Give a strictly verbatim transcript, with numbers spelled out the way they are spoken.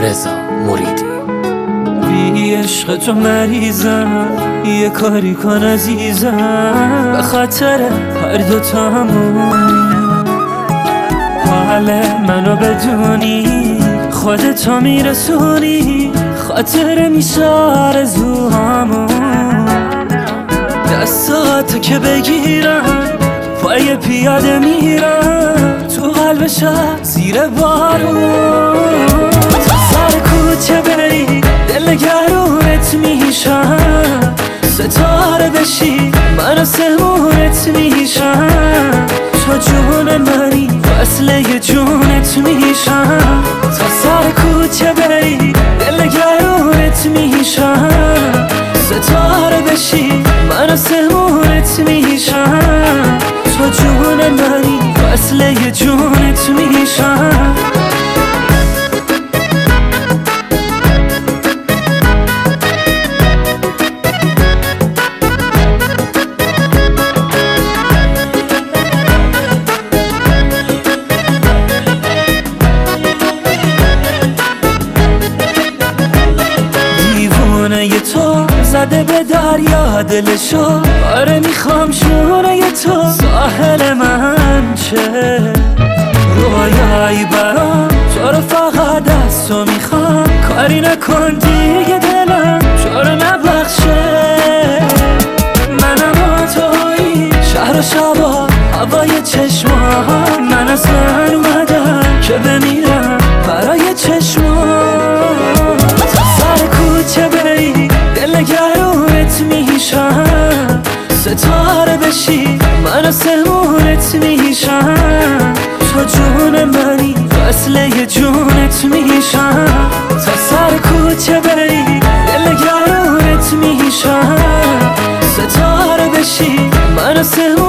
رضا موریدی. بی عشق تو مریضم، یه کاری کن عزیزم، به خاطر هر دوتامون حال منو بدونی، خودتو میرسونی، خاطر میشه آرزوهامون. دستاتو که بگیرم پای پیاده میرم تو قلب شهر زیر بارون. تا سر کوچه بری دل نگرونت میشم، ستاره بشی من آسمونت میشم. تو جون منی وصله جونت میشم. تا سر کوچه بری دل نگرونت میشم، ستاره بشی من آسمونت میشم. تو جون منی وصله جونت میشم. دیوونه تو زده به دریا دلشو، آره میخوام شونه تو ساحل من چه رویایی برام. تو رو فقط از تو میخوام، کاری نکن دیگه دلم تو رو نبخشه. منم و تویی شهر و شبا هوای چشمان، من اصلا اومدم که بمیرم برای چشمان. تا سر کوچه بری دل نگرونت میشم، ستاره بشی من آسمونت میشم. تو جون منی وصله جونت میشم. تا سر کوچه بری دل نگرونت میشم، ستاره بشی من آسمونت